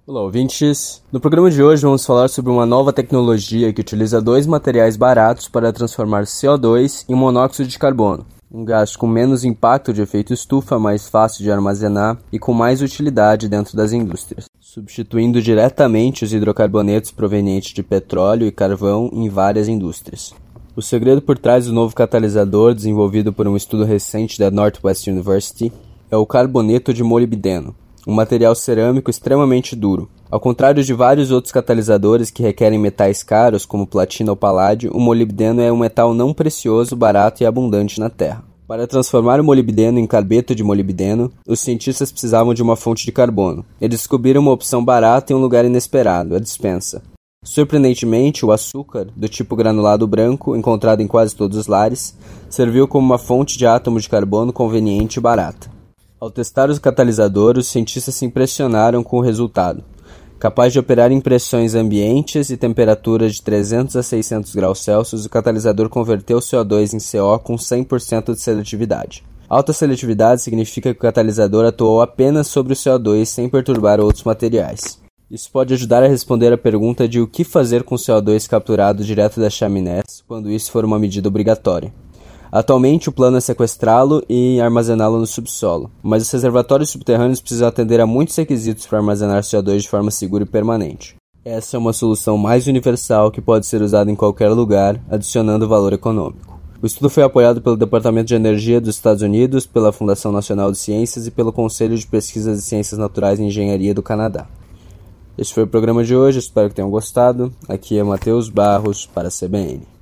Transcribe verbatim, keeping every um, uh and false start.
Olá, ouvintes! No programa de hoje vamos falar sobre uma nova tecnologia que utiliza dois materiais baratos para transformar C O dois em monóxido de carbono, um gás com menos impacto de efeito estufa, mais fácil de armazenar e com mais utilidade dentro das indústrias, substituindo diretamente os hidrocarbonetos provenientes de petróleo e carvão em várias indústrias. O segredo por trás do novo catalisador, desenvolvido por um estudo recente da Northwestern University, é o carboneto de molibdeno, um material cerâmico extremamente duro. Ao contrário de vários outros catalisadores que requerem metais caros, como platina ou paládio, o molibdeno é um metal não precioso, barato e abundante na Terra. Para transformar o molibdeno em carbeto de molibdeno, os cientistas precisavam de uma fonte de carbono. Eles descobriram uma opção barata em um lugar inesperado, a dispensa. Surpreendentemente, o açúcar, do tipo granulado branco, encontrado em quase todos os lares, serviu como uma fonte de átomos de carbono conveniente e barata. Ao testar o catalisador, os cientistas se impressionaram com o resultado. Capaz de operar em pressões ambientes e temperaturas de trezentos a seiscentos graus Celsius, o catalisador converteu C O dois em C O com cem por cento de seletividade. Alta seletividade significa que o catalisador atuou apenas sobre o C O dois sem perturbar outros materiais. Isso pode ajudar a responder a pergunta de o que fazer com o C O dois capturado direto das chaminés quando isso for uma medida obrigatória. Atualmente, o plano é sequestrá-lo e armazená-lo no subsolo, mas os reservatórios subterrâneos precisam atender a muitos requisitos para armazenar C O dois de forma segura e permanente. Essa é uma solução mais universal que pode ser usada em qualquer lugar, adicionando valor econômico. O estudo foi apoiado pelo Departamento de Energia dos Estados Unidos, pela Fundação Nacional de Ciências e pelo Conselho de Pesquisas de Ciências Naturais e Engenharia do Canadá. Este foi o programa de hoje, espero que tenham gostado. Aqui é Matheus Barros para a C B N.